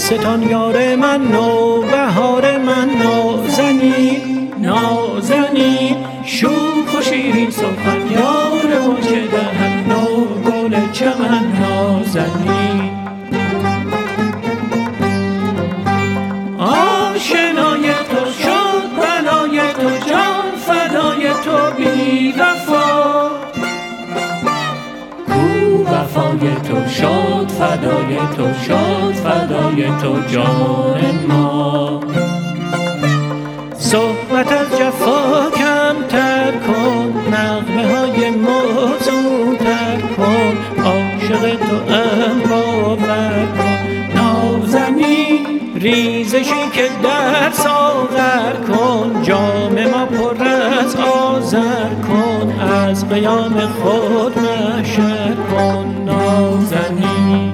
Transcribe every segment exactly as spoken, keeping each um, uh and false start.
گلستان یار من، نو بهار من، نازنین نازنین شوخ و شیرین سخن یار و که دهن، نو گل چمن نازنین. آشنای تو شد بلای تو، جان فدای تو بی وفا، کو وفای تو شد فدای تو، شد فدای تو جان ما. صحبت از جفا کمتر کن، نغمه های موزون تر کن، عاشق تو ام باور کن. نازنین ریزشی که در ساغر کن، جام ما پر از آذر کن، از قیام خود محشر کن. نازنین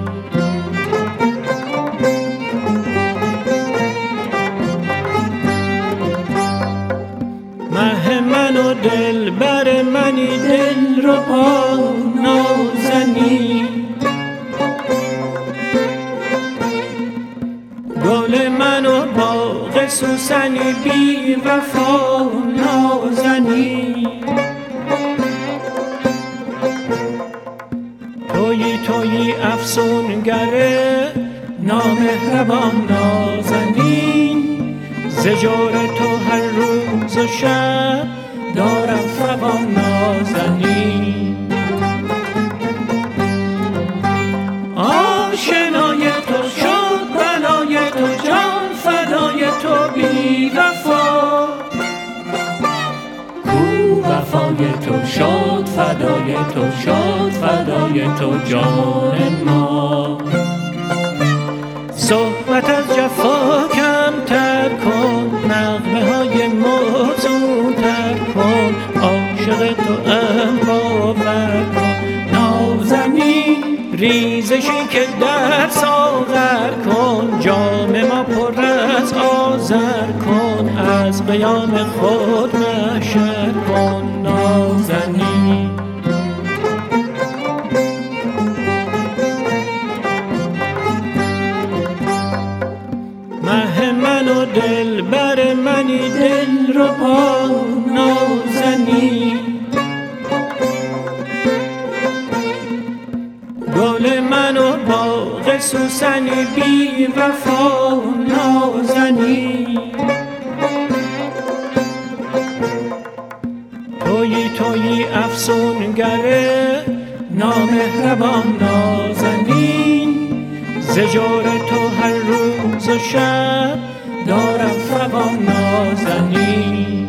مه من و دل بر منی، دل رو با نازنین. گل من و باغ سوسنی بی وفا نازنین. تویی تویی افسونگره نامهربان نازنین، ز جور تو هر روز و شب دارم فغان نازنین. آشنای تو شد بلای تو، جان فدای تو بی وفا، کو وفای تو شد فدای تو، شد فدای تو جان ما. صحبت از جفا کمتر کن، نغمه های موزون تر کن، عاشق تو ام باور کن. نازنین ریزشی که در ساغر کن، جام ما پر از آذر کن، از قیام خود محشر کن. نازنین مه من و دل بر منی، دل رو با نازنین. گل من و باغ سوسنی بی وفا نازنین. تویی تویی افسونگره نامهربان نازنین، ز جور تو هر روز و شب دارم فغان نازنین.